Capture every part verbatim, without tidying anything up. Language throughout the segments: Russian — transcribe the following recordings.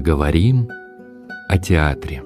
Поговорим о театре.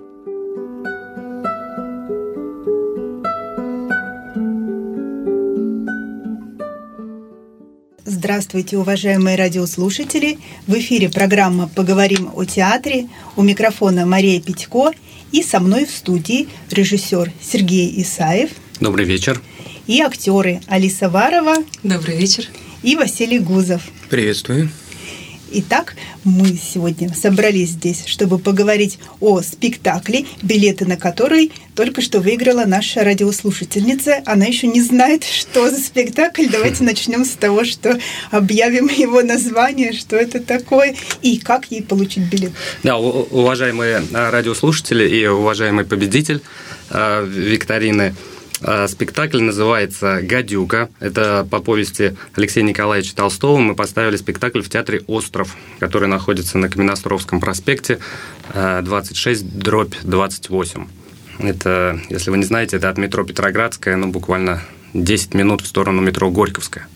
Здравствуйте, уважаемые радиослушатели! В эфире программа «Поговорим о театре». У микрофона Мария Питько и со мной в студии режиссер Сергей Исаев. Добрый вечер. И актеры Алиса Варова. Добрый вечер. И Василий Гузов. Приветствую. Итак, мы сегодня собрались здесь, чтобы поговорить о спектакле, билеты на который только что выиграла наша радиослушательница. Она еще не знает, что за спектакль. Давайте начнем с того, что объявим его название, что это такое и как ей получить билет. Да, уважаемые радиослушатели и уважаемый победитель викторины, спектакль называется «Гадюка». Это по повести Алексея Николаевича Толстого. Мы поставили спектакль в театре «Остров», который находится на Каменноостровском проспекте, двадцать шесть дробь двадцать восемь. Это, если вы не знаете, это от метро Петроградская, ну, буквально десять минут в сторону метро Горьковская.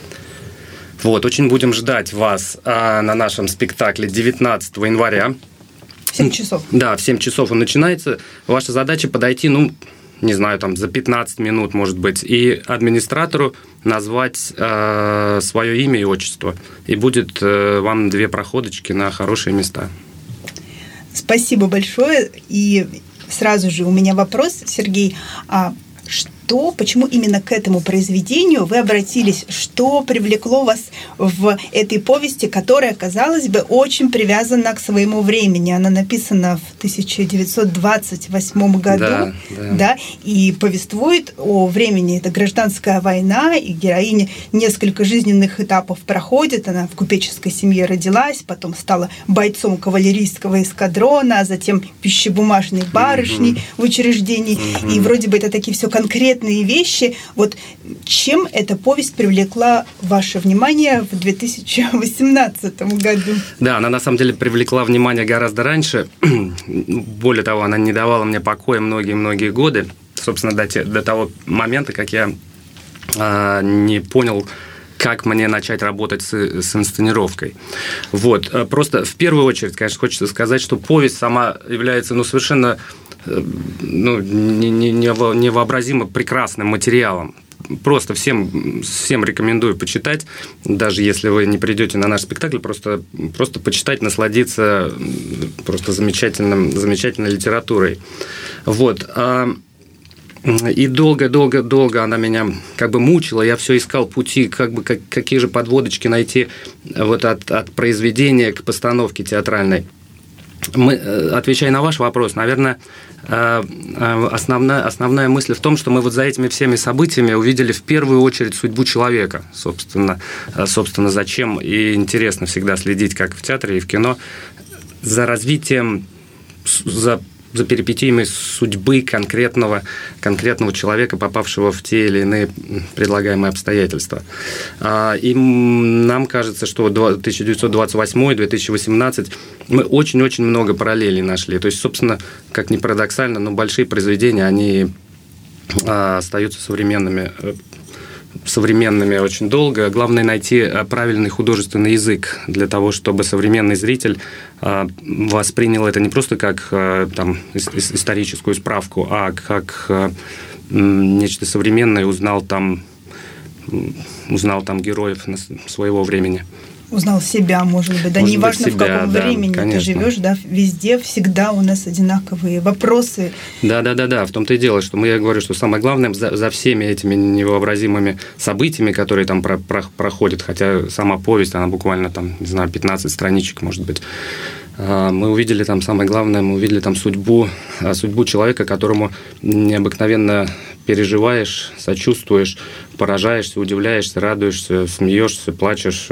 Вот, очень будем ждать вас на нашем спектакле девятнадцатого января. В семь часов. Да, в семь часов он начинается. Ваша задача подойти, ну, не знаю, там за пятнадцать минут, может быть, и администратору назвать э, свое имя и отчество. И будет э, вам две проходочки на хорошие места. Спасибо большое. И сразу же у меня вопрос, Сергей. А что, почему именно к этому произведению вы обратились? Что привлекло вас в этой повести, которая, казалось бы, очень привязана к своему времени? Она написана в тысяча девятьсот двадцать восьмом году, да, да. Да, и повествует о времени. Это гражданская война, и героиня несколько жизненных этапов проходит. Она в купеческой семье родилась, потом стала бойцом кавалерийского эскадрона, а затем пищебумажной барышней mm-hmm. в учреждении. Mm-hmm. И вроде бы это такие все конкретные вещи. Вот чем эта повесть привлекла ваше внимание в две тысячи восемнадцатом году? Да, она на самом деле привлекла внимание гораздо раньше. Более того, она не давала мне покоя многие-многие годы. Собственно, до, те, до того момента, как я э, не понял, как мне начать работать с, с инсценировкой. Вот. Просто в первую очередь, конечно, хочется сказать, что повесть сама является ну, совершенно ну, невообразимо прекрасным материалом. Просто всем, всем рекомендую почитать, даже если вы не придете на наш спектакль, просто, просто почитать, насладиться просто замечательным, замечательной литературой. Вот. И долго-долго-долго она меня как бы мучила, я все искал пути, как бы, как, какие же подводочки найти вот от, от произведения к постановке театральной. Мы, отвечая на ваш вопрос, наверное, основная, основная мысль в том, что мы вот за этими всеми событиями увидели в первую очередь судьбу человека, собственно, собственно, зачем и интересно всегда следить, как в театре и в кино, за развитием, за за перипетиями судьбы конкретного, конкретного человека, попавшего в те или иные предлагаемые обстоятельства. И нам кажется, что тысяча девятьсот двадцать восьмой - две тысячи восемнадцатый мы очень-очень много параллелей нашли. То есть, собственно, как ни парадоксально, но большие произведения, они остаются современными, современными очень долго. Главное найти правильный художественный язык для того, чтобы современный зритель воспринял это не просто как там, историческую справку, а как нечто современное, узнал там, узнал там героев своего времени. Узнал себя, может быть, да, может неважно, быть, себя, в каком да, времени конечно. ты живешь, да, везде всегда у нас одинаковые вопросы. Да, да, да, да. В том-то и дело, что мы, я говорю, что самое главное за, за всеми этими невообразимыми событиями, которые там про, про, проходят, хотя сама повесть, она буквально там, не знаю, пятнадцать страничек, может быть. Мы увидели там самое главное, мы увидели там судьбу, судьбу человека, которому необыкновенно переживаешь, сочувствуешь, поражаешься, удивляешься, радуешься, смеешься, плачешь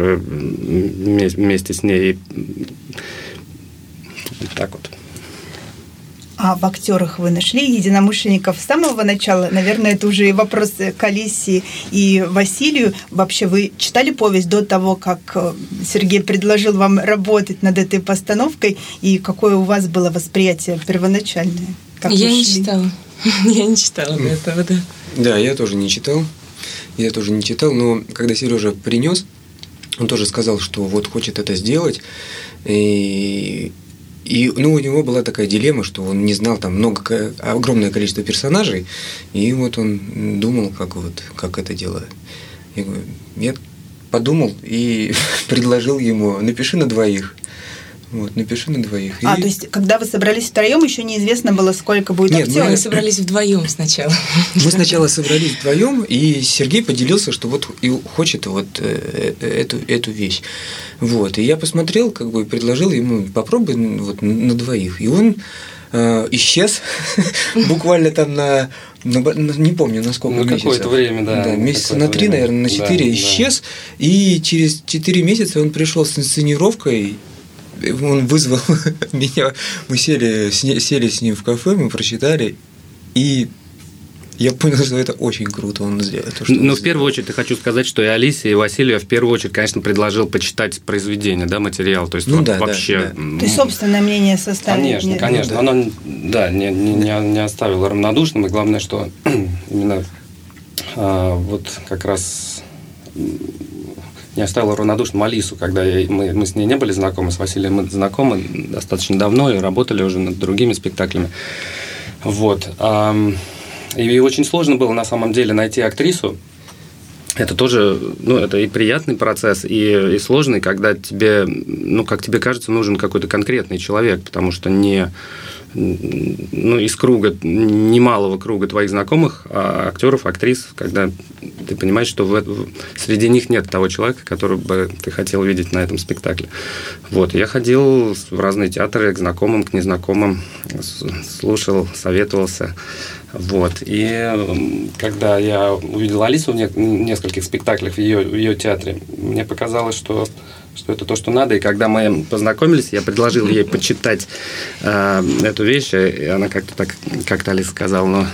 вместе с ней. Так вот. А в актерах вы нашли единомышленников с самого начала? Наверное, это уже вопрос к Алисе и Василию. Вообще, вы читали повесть до того, как Сергей предложил вам работать над этой постановкой? И какое у вас было восприятие первоначальное? Как я не читала. Я не читала до этого, да. Да, я тоже не читал. Я тоже не читал, но когда Сережа принес, он тоже сказал, что вот хочет это сделать. И И, ну, у него была такая дилемма, что он не знал там много, огромное количество персонажей, и вот он думал, как, вот, как это делать. Я, говорю, я подумал и предложил ему: напиши на двоих. Вот, напиши на двоих. А, и... то есть, когда вы собрались втроем, еще неизвестно было, сколько будет Нет, актеров? Мы собрались вдвоем сначала. Мы сначала собрались вдвоем, и Сергей поделился, что вот и хочет вот эту, эту вещь. Вот. И я посмотрел, как бы предложил ему: попробуй вот на двоих. И он э, исчез буквально там на, на, не помню, на сколько на месяцев. какое-то время, да. Да, месяца на три, наверное, на четыре да, исчез. Да. И через четыре месяца он пришел с инсценировкой. Он вызвал меня, мы сели, сели с ним в кафе, мы прочитали, и я понял, что это очень круто он сделал. То, что Но он в первую очередь я хочу сказать, что и Алисе, и Василию я в первую очередь, конечно, предложил почитать произведение, да, материал. То есть ну, вот да, вообще. Да, да. То есть собственное мнение составить. Конечно, нет. конечно. Ну, да. Оно да, не, не, не оставило равнодушным, и главное, что именно а, вот как раз. Не оставила равнодушным Алису, когда я, мы, мы с ней не были знакомы, с Василием мы знакомы достаточно давно и работали уже над другими спектаклями. Вот. И очень сложно было на самом деле найти актрису. Это тоже, ну, это и приятный процесс, и, и сложный, когда тебе, ну, как тебе кажется, нужен какой-то конкретный человек, потому что не, ну, из круга, немалого круга твоих знакомых, а актеров, актрис, когда ты понимаешь, что в, в, среди них нет того человека, которого бы ты хотел видеть на этом спектакле. Вот, я ходил в разные театры, к знакомым, к незнакомым, слушал, советовался. Вот. И когда я увидел Алису в нескольких спектаклях в ее, в ее театре, мне показалось, что, что это то, что надо. И когда мы познакомились, я предложил ей почитать э, эту вещь, и она как-то так, как-то Алиса сказала, ну,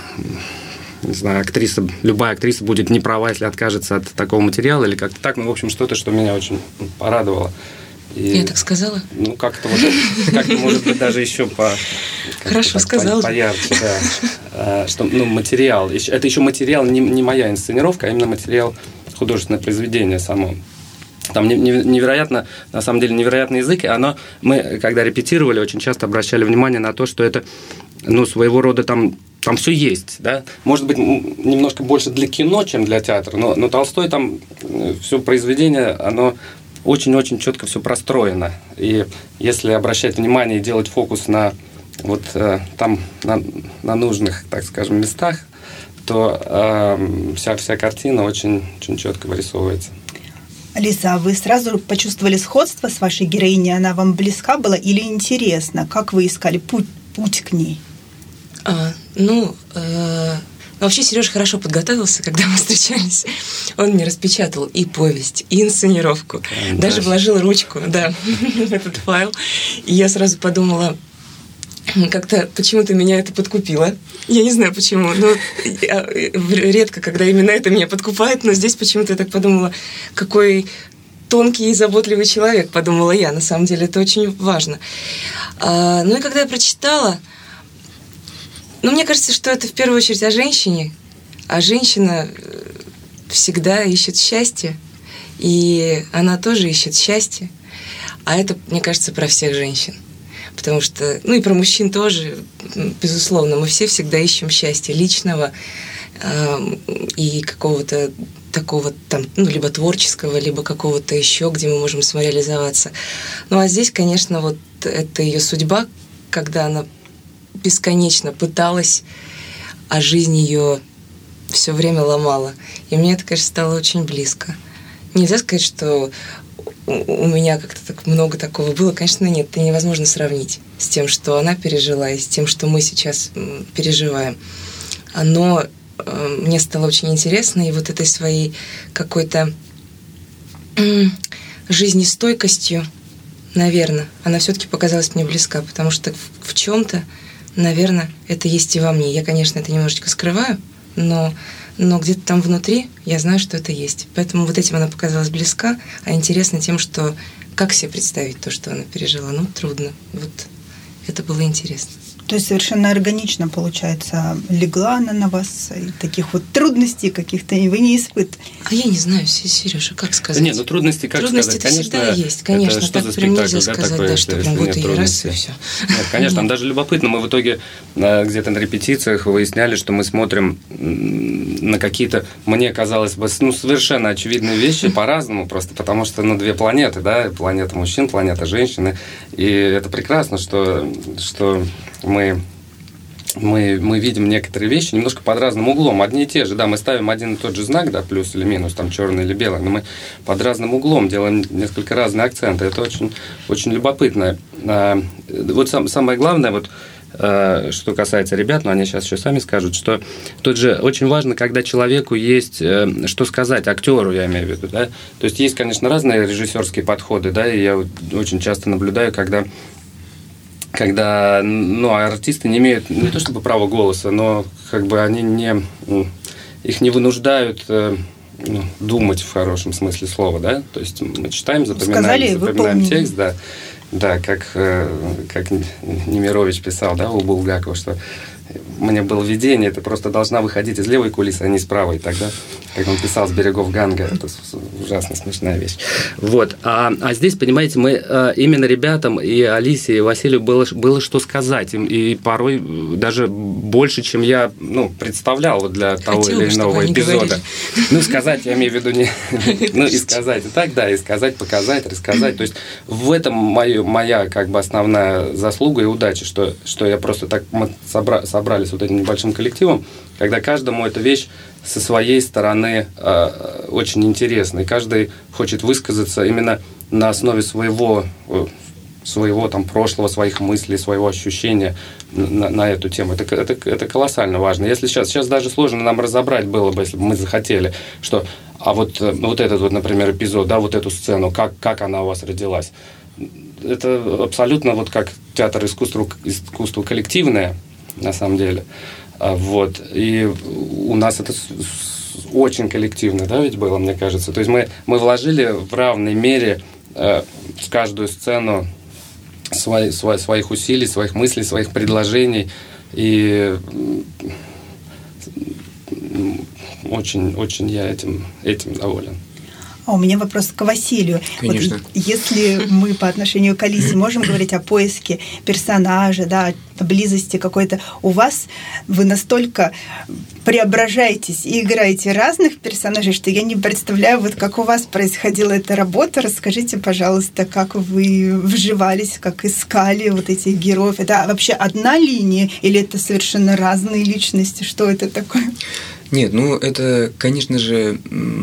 не знаю, актриса, любая актриса будет не права, если откажется от такого материала, или как-то так. Ну, в общем, что-то, что меня очень порадовало. И, я так сказала? Ну, как-то, вот, как-то может быть, даже еще по... Хорошо сказала. Поярче, да. Что, ну, материал. Это еще материал, не, не моя инсценировка, а именно материал, художественное произведение само. Там невероятно, на самом деле, невероятный язык. И оно, мы, когда репетировали, очень часто обращали внимание на то, что это, ну, своего рода там... Там все есть, да. Может быть, немножко больше для кино, чем для театра, но, но Толстой там все произведение, оно очень-очень четко все простроено. И если обращать внимание и делать фокус на вот э, там на, на нужных, так скажем, местах, то э, вся вся картина очень, очень четко вырисовывается. Алиса, а вы сразу почувствовали сходство с вашей героиней? Она вам близка была или интересна? Как вы искали путь, путь к ней? А, ну, э, вообще Сережа хорошо подготовился, когда мы встречались. Он мне распечатал и повесть, и инсценировку. Да, даже вложил ручку, да, в этот файл. И я сразу подумала, как-то почему-то меня это подкупило. Я не знаю почему, но редко, когда именно это меня подкупает, но здесь почему-то я так подумала, какой тонкий и заботливый человек, подумала я. На самом деле это очень важно. А, ну и когда я прочитала, ну, мне кажется, что это в первую очередь о женщине, а женщина всегда ищет счастье, и она тоже ищет счастье, а это, мне кажется, про всех женщин, потому что, ну и про мужчин тоже, безусловно, мы все всегда ищем счастья личного э, и какого-то такого там, ну, либо творческого, либо какого-то еще, где мы можем самореализоваться. Ну, а здесь, конечно, вот это ее судьба, когда она бесконечно пыталась, а жизнь ее все время ломала. И мне это, конечно, стало очень близко. Нельзя сказать, что у меня как-то так много такого было. Конечно, нет, это невозможно сравнить с тем, что она пережила, и с тем, что мы сейчас переживаем. Но мне стало очень интересно, и вот этой своей какой-то жизнестойкостью, наверное, она все-таки показалась мне близка, потому что в чем-то, наверное, это есть и во мне. Я, конечно, это немножечко скрываю, но, но где-то там внутри я знаю, что это есть. Поэтому вот этим она показалась близка, а интересна тем, что как себе представить то, что она пережила. Ну, трудно. Вот это было интересно. То есть совершенно органично, получается, легла она на вас, и таких вот трудностей каких-то вы не испытываете. А я не знаю, Сережа, как сказать? Нет, ну трудности, как трудности сказать, конечно, всегда есть, конечно, это что так за прям спектакль, нельзя да, сказать, такое, да, что если прям вот нет и раз, трудностей. и все. Нет, конечно, там даже любопытно, мы в итоге где-то на репетициях выясняли, что мы смотрим на какие-то, мне казалось бы, ну, совершенно очевидные вещи по-разному, просто потому что, ну, две планеты, да, планета мужчин, планета женщины, и это прекрасно, что, что мы... Мы, мы видим некоторые вещи немножко под разным углом. Одни и те же, да, мы ставим один и тот же знак, да, плюс или минус, там черный или белый, но мы под разным углом делаем несколько разные акценты. Это очень, очень любопытно. А, вот сам, самое главное, вот, а, что касается ребят, но они сейчас еще сами скажут, что тут же очень важно, когда человеку есть что сказать, актеру, я имею в виду, да. То есть есть, конечно, разные режиссерские подходы, да, и я вот очень часто наблюдаю, когда когда, ну, артисты не имеют не то чтобы права голоса, но как бы они не, их не вынуждают ну, думать в хорошем смысле слова, да, то есть мы читаем, запоминаем, Сказали, запоминаем текст, да, да, как, как Немирович писал, да, у Булгакова, что мне было видение, ты просто должна выходить из левой кулисы, а не из правой. Тогда, как он писал, с берегов Ганга, это ужасно смешная вещь. Вот. А, а здесь, понимаете, мы именно ребятам, и Алисе, и Василию было, было что сказать. И, и порой даже больше, чем я ну, представлял вот для того Хотела, или иного эпизода. Говорили. Ну, сказать, я имею в виду, не... ну, и сказать, и так, да, и сказать, показать, рассказать. То есть в этом моя, моя как бы основная заслуга и удача, что, что я просто так мы собра... собрались вот этим небольшим коллективом, когда каждому эта вещь со своей стороны э, очень интересна, и каждый хочет высказаться именно на основе своего, своего там, прошлого, своих мыслей, своего ощущения на, на эту тему. Это, это, это колоссально важно. Если сейчас, сейчас даже сложно нам разобрать было бы, если бы мы захотели, что а вот, вот этот, вот, например, эпизод, да, вот эту сцену, как, как она у вас родилась. Это абсолютно вот как театр искусства, искусство коллективное, на самом деле. Вот. И у нас это очень коллективно, да, ведь было, мне кажется. То есть мы, мы вложили в равной мере э, в каждую сцену свои, свои, своих усилий, своих мыслей, своих предложений. И очень, очень я этим, этим доволен. А у меня вопрос к Василию. Конечно. Вот, если мы по отношению к Алисе можем говорить о поиске персонажа, да, о близости какой-то, у вас вы настолько преображаетесь и играете разных персонажей, что я не представляю, вот как у вас происходила эта работа. Расскажите, пожалуйста, как вы вживались, как искали вот этих героев. Это вообще одна линия или это совершенно разные личности? Что это такое? Нет, ну это, конечно же...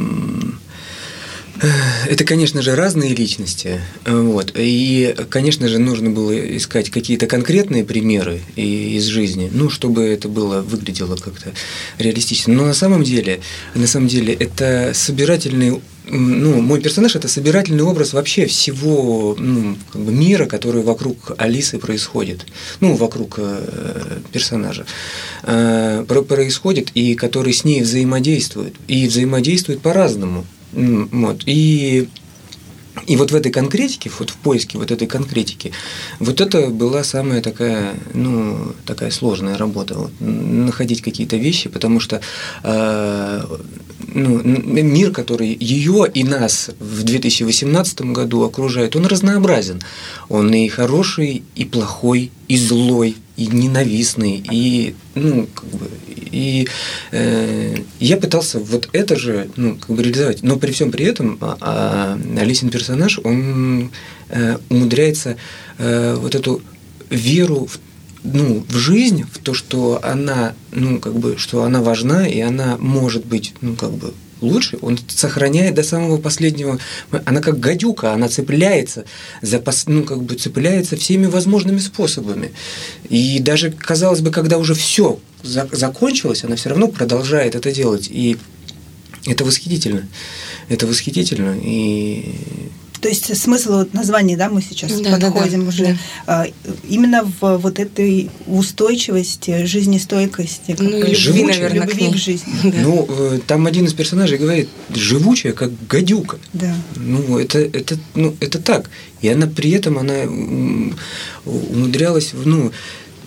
Это, конечно же, разные личности, вот. И, конечно же, нужно было искать какие-то конкретные примеры из жизни, ну, чтобы это было, выглядело как-то реалистично. Но на самом деле, на самом деле, это собирательный, ну, мой персонаж – это собирательный образ вообще всего ну, как бы мира, который вокруг Алисы происходит, ну, вокруг э, персонажа э, происходит, и который с ней взаимодействует, и взаимодействует по-разному. Вот. И, и вот в этой конкретике, вот в поиске вот этой конкретики, вот это была самая такая, ну, такая сложная работа, вот, находить какие-то вещи, потому что э, ну, мир, который ее и нас в две тысячи восемнадцатом году окружает, он разнообразен. Он и хороший, и плохой, и злой, и ненавистный, и, ну, как бы, и э, я пытался вот это же, ну, как бы реализовать, но при всем при этом а, а, Алисин персонаж, он э, умудряется э, вот эту веру в, ну, в жизнь, в то, что она, ну, как бы, что она важна, и она может быть, ну, как бы, лучше, он сохраняет до самого последнего. Она как гадюка, она цепляется, за, ну, как бы цепляется всеми возможными способами. И даже, казалось бы, когда уже все закончилось, она все равно продолжает это делать. И это восхитительно. Это восхитительно. И... То есть смысл вот названия, да, мы сейчас да, подходим да, да, уже да. именно в вот этой устойчивости, жизнестойкости, ну, любви, живучей, наверное, любви к, к жизни. Да. Ну, там один из персонажей говорит, живучая, как гадюка. Да. Ну, это, это, ну, это так. И она при этом она умудрялась, ну,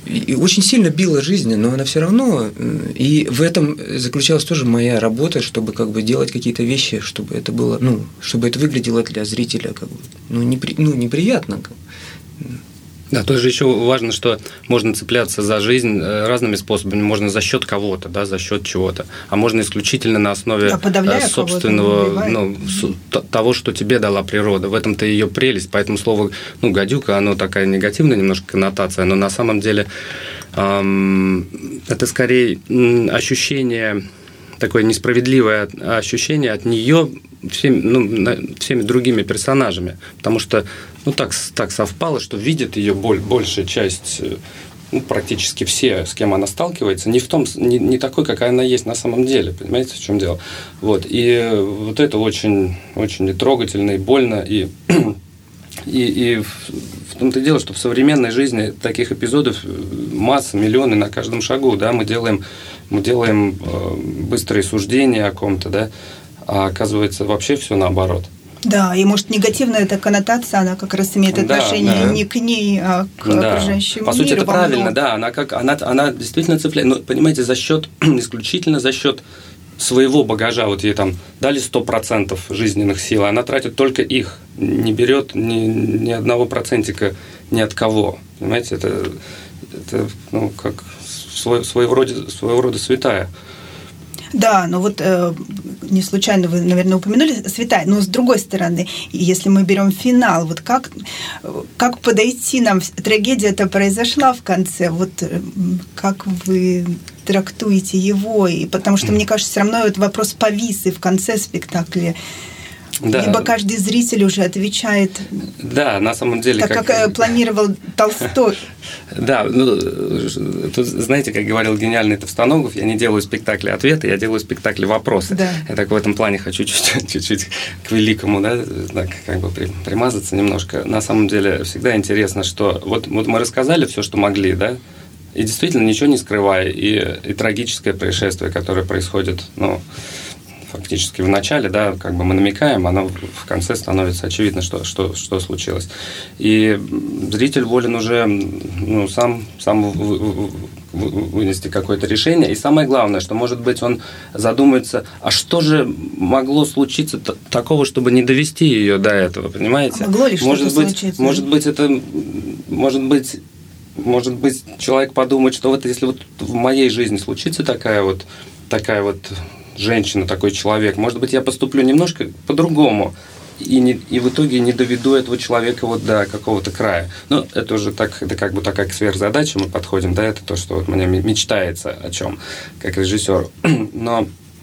и очень сильно била жизнь, но она все равно, и в этом заключалась тоже моя работа, чтобы как бы делать какие-то вещи, чтобы это было, ну, чтобы это выглядело для зрителя как бы, ну, непри, ну неприятно. Да, тоже еще важно, что можно цепляться за жизнь разными способами. Можно за счет кого-то, да, за счет чего-то, а можно исключительно на основе да, собственного, ну, того, что тебе дала природа. В этом-то ее прелесть. Поэтому слово, ну, гадюка, оно такая негативная немножко коннотация, но на самом деле эм, это скорее ощущение, такое несправедливое ощущение от нее всеми, ну, всеми другими персонажами, потому что ну, так, так совпало, что видит ее боль, большая часть, ну, практически все, с кем она сталкивается, не в том, не, не такой, какая она есть на самом деле, понимаете, в чем дело? Вот, и вот это очень, очень и трогательно, и больно, и, и, и в том-то и дело, что в современной жизни таких эпизодов масса, миллионы на каждом шагу, да, мы делаем, мы делаем быстрые суждения о ком-то, да, а оказывается вообще все наоборот. Да, и может негативная эта коннотация, она как раз имеет отношение да, да. не к ней, а к да. окружающему По миру. По сути, это правильно, да, она, как, она, она действительно цепляет, но, понимаете, за счет, исключительно за счет своего багажа, вот ей там дали сто процентов жизненных сил, она тратит только их, не берет ни, ни одного процентика ни от кого, понимаете, это, это ну, как свой, своего, рода, своего рода святая. Да, но вот э, не случайно вы, наверное, упомянули святая, но с другой стороны, если мы берем финал, вот как, как подойти нам, трагедия-то произошла в конце, вот как вы трактуете его, и потому что, мне кажется, все равно этот вопрос повис и в конце спектакля. Да. Либо каждый зритель уже отвечает, да, на самом деле, так как, как планировал Толстой. Да, ну, тут, знаете, как говорил гениальный Товстоногов, я не делаю спектакли ответы, я делаю спектакли вопросы. Да. Я так в этом плане хочу чуть-чуть, чуть-чуть к великому, да, так, как бы примазаться немножко. На самом деле всегда интересно, что вот, вот мы рассказали все, что могли, да, и действительно ничего не скрывая, и, и трагическое происшествие, которое происходит, ну, фактически в начале, да, как бы мы намекаем, оно в конце становится очевидно, что, что, что случилось. И зритель волен уже ну, сам, сам вынести какое-то решение. И самое главное, что, может быть, он задумается, а что же могло случиться такого, чтобы не довести ее до этого, понимаете? А могло ли что-то может быть, случиться? Может быть, это... Может быть, может быть, человек подумает, что вот если вот в моей жизни случится такая вот, такая вот женщина, такой человек, может быть, я поступлю немножко по-другому и, не, и в итоге не доведу этого человека вот до какого-то края. Ну, это уже так, это как бы такая к сверхзадаче мы подходим, да, это то, что вот мне мечтается о чем, как режиссеру. Но,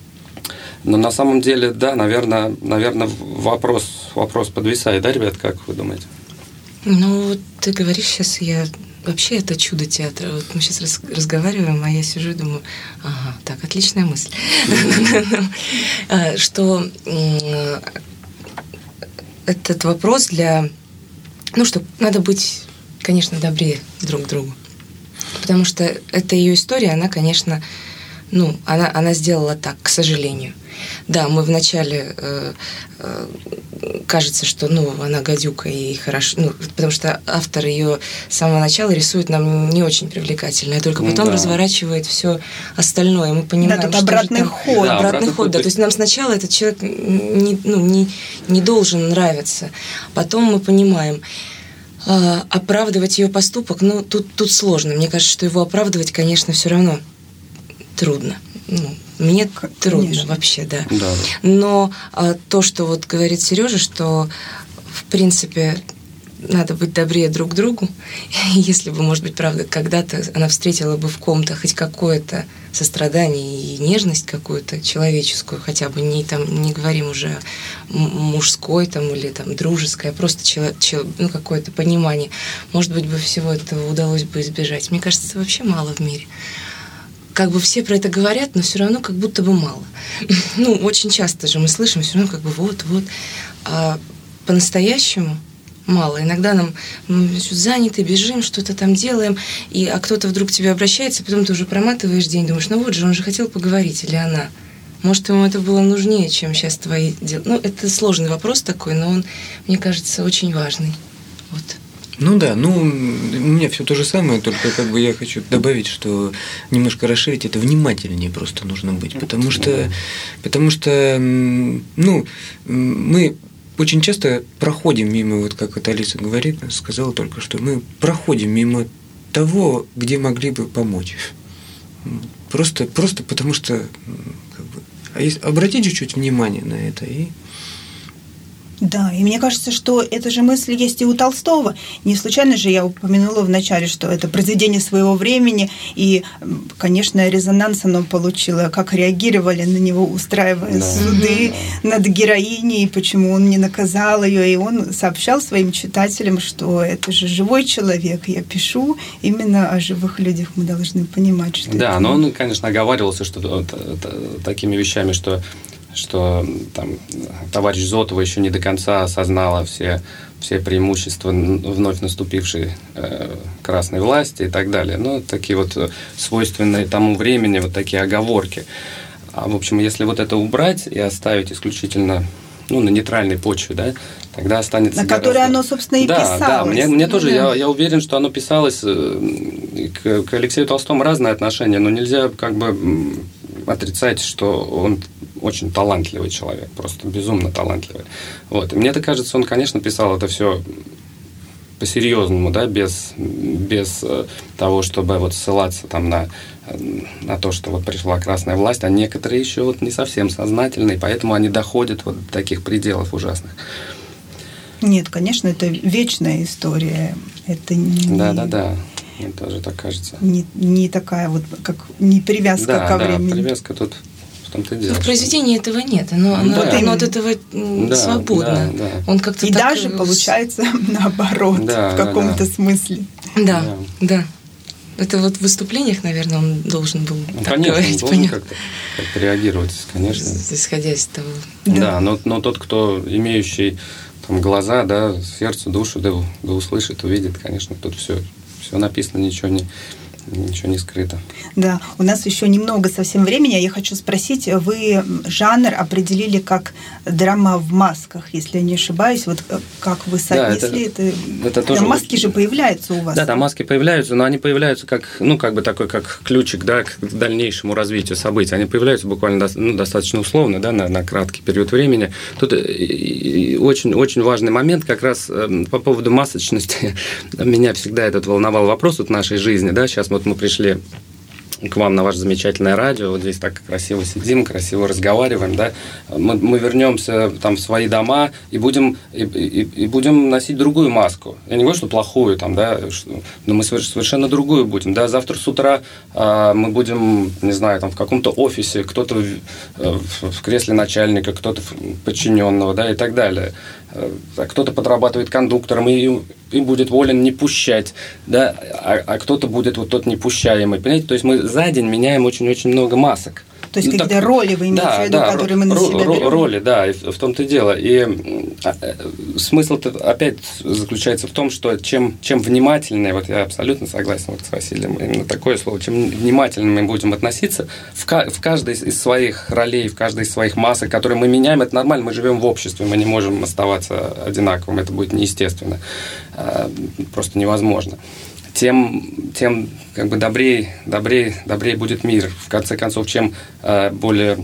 но на самом деле, да, наверное, наверное вопрос, вопрос подвисает, да, ребят, как вы думаете? Ну, ты говоришь сейчас, я... Вообще это чудо театра. Вот мы сейчас раз, разговариваем, а я сижу и думаю, ага, так, отличная мысль. Что этот вопрос для... Ну, что надо быть, конечно, добрее друг к другу. Потому что эта ее история, она, конечно, ну, она, она сделала так, к сожалению. Да, мы вначале э, э, кажется, что ну, она гадюка и хорошо, ну, потому что автор ее с самого начала рисует нам не очень привлекательно, а только потом да. разворачивает все остальное. Мы понимаем, да, что обратный там, ход. Да, обратный ход, да. То есть нам сначала этот человек не, ну, не, не должен нравиться. Потом мы понимаем, э, оправдывать ее поступок, ну, тут, тут сложно. Мне кажется, что его оправдывать, конечно, все равно трудно. Ну, мне трудно Конечно. Вообще, да. да. Но а, то, что вот говорит Сережа, что в принципе надо быть добрее друг к другу. Если бы, может быть, правда, когда-то она встретила бы в ком-то хоть какое-то сострадание и нежность какую-то человеческую, хотя бы не, там, не говорим уже мужской там, или там, дружеской, а просто чело, чело, ну, какое-то понимание, может быть, бы всего этого удалось бы избежать. Мне кажется, это вообще мало в мире. Как бы все про это говорят, но все равно как будто бы мало. Ну, очень часто же мы слышим, все равно как бы вот-вот. А по-настоящему мало. Иногда нам мы заняты, бежим, что-то там делаем, и, а кто-то вдруг к тебе обращается, потом ты уже проматываешь день, думаешь, ну вот же, он же хотел поговорить, или она. Может, ему это было нужнее, чем сейчас твои дела. Ну, это сложный вопрос такой, но он, мне кажется, очень важный. Вот. Ну да, ну у меня все то же самое, только как бы я хочу добавить, что немножко расширить это, внимательнее просто нужно быть, потому что, потому что, ну, мы очень часто проходим мимо, вот как это Алиса говорит, сказала только что, мы проходим мимо того, где могли бы помочь. Просто, просто потому что, как бы, а если обратить чуть-чуть внимание на это и... Да, и мне кажется, что эта же мысль есть и у Толстого. Не случайно же я упомянула в начале, что это произведение своего времени, и, конечно, резонанс оно получило, как реагировали на него, устраивая да. суды да. над героиней, почему он не наказал ее, и он сообщал своим читателям, что это же живой человек, я пишу именно о живых людях, мы должны понимать, что да, это... но он, конечно, оговаривался что вот, такими вещами, что что там товарищ Зотова еще не до конца осознала все, все преимущества вновь наступившей э, красной власти и так далее. Ну, такие вот свойственные тому времени, вот такие оговорки. А, в общем, если вот это убрать и оставить исключительно ну, на нейтральной почве, да, тогда останется... На которой гораздо... оно, собственно, и да, писалось. Да, мне, мне тоже, да. я, я уверен, что оно писалось к, к Алексею Толстому разное отношение, но нельзя как бы отрицать, что он очень талантливый человек, просто безумно талантливый. Вот. И мне-то кажется, он, конечно, писал это все по-серьезному, да, без, без того, чтобы вот ссылаться там на, на то, что вот пришла красная власть, а некоторые еще вот не совсем сознательные, поэтому они доходят вот до таких пределов ужасных. Нет, конечно, это вечная история. Это не... Да, да, да. Мне тоже так кажется. Не, не такая вот, как не привязка да, ко да, времени. Привязка тут в том-то и дело. Но в произведении этого нет, оно, оно, да. оно от этого да, свободно. Да, да. Он как-то и так... даже получается наоборот, да, в каком-то да, да. смысле. Да, да, да. Это вот в выступлениях, наверное, он должен был ну, так конечно, говорить. Он должен как-то, как-то реагировать, конечно. Исходя из того. Да, да но, но тот, кто имеющий там, глаза, да, сердце, душу, да, да услышит, увидит, конечно, тут все, все написано, ничего не... Ничего не скрыто. Да, у нас еще немного совсем времени. Я хочу спросить, вы жанр определили как драма в масках, если я не ошибаюсь. Вот как вы соотнесли да, это? это? это тоже маски вот... же появляются у вас. Да, там маски появляются, но они появляются как, ну, как бы такой, как ключик, да, к дальнейшему развитию событий. Они появляются буквально ну, достаточно условно, да, на, на краткий период времени. Тут очень, очень важный момент как раз по поводу масочности. Меня всегда этот волновал вопрос вот нашей жизни, да, сейчас мы Вот мы пришли к вам на ваше замечательное радио, вот здесь так красиво сидим, красиво разговариваем, да, мы, мы вернемся там в свои дома и будем, и, и, и будем носить другую маску. Я не говорю, что плохую, там, да, но мы совершенно другую будем, да, завтра с утра а, мы будем, не знаю, там, в каком-то офисе, кто-то в, в кресле начальника, кто-то подчиненного, да, и так далее. А кто-то подрабатывает кондуктором и, и будет волен не пущать, да, а, а кто-то будет вот тот непущаемый, понимаете, то есть мы за день меняем очень-очень много масок. То есть ну, какие-то так, роли вы имеете да, в виду, да, которые мы на себя берем? Роли, да, в том-то и дело. И смысл-то опять заключается в том, что чем, чем внимательнее, вот я абсолютно согласен вот с Василием, именно такое слово, чем внимательнее мы будем относиться в, в каждой из своих ролей, в каждой из своих масок, которые мы меняем, это нормально, мы живем в обществе, мы не можем оставаться одинаковым, это будет неестественно, просто невозможно. Тем, тем как бы добрее, добрее, добрее будет мир. В конце концов, чем э, более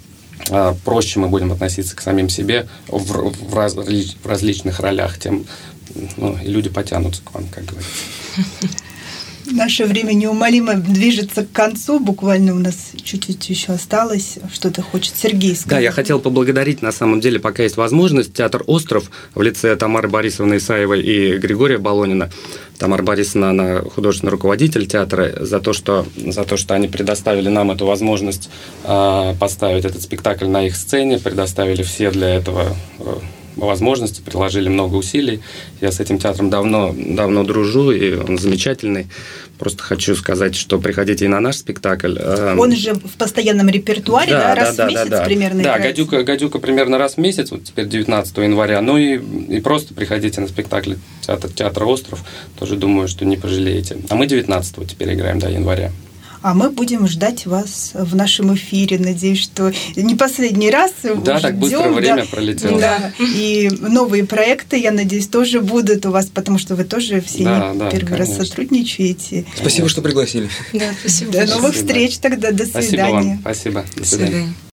э, проще мы будем относиться к самим себе в, в, раз, в различных ролях, тем ну, и люди потянутся к вам, как говорится. Наше время неумолимо движется к концу. Буквально у нас чуть-чуть еще осталось. Что-то хочет Сергей сказать. Да, я хотел поблагодарить, на самом деле, пока есть возможность, театр «Остров» в лице Тамары Борисовны Исаевой и Григория Болонина. Тамара Борисовна, она художественный руководитель театра, за то, что, за то, что они предоставили нам эту возможность э, поставить этот спектакль на их сцене, предоставили все для этого э, возможности, приложили много усилий. Я с этим театром давно, давно дружу, и он замечательный. Просто хочу сказать, что приходите и на наш спектакль. Он же в постоянном репертуаре, да, да, раз да, в месяц да, да. примерно Да, играется. гадюка, гадюка примерно раз в месяц, вот теперь девятнадцатого января. Ну и, и просто приходите на спектакль театр, театра «Остров». Тоже думаю, что не пожалеете. А мы девятнадцатого теперь играем, да, января. А мы будем ждать вас в нашем эфире. Надеюсь, что не последний раз. Да, так быстро время пролетело. Да. И новые проекты, я надеюсь, тоже будут у вас, потому что вы тоже все да, не да, первый конечно. раз сотрудничаете. Спасибо, что пригласили. Да, спасибо. До новых встреч тогда. До свидания. Спасибо вам. Спасибо. До До свидания. свидания.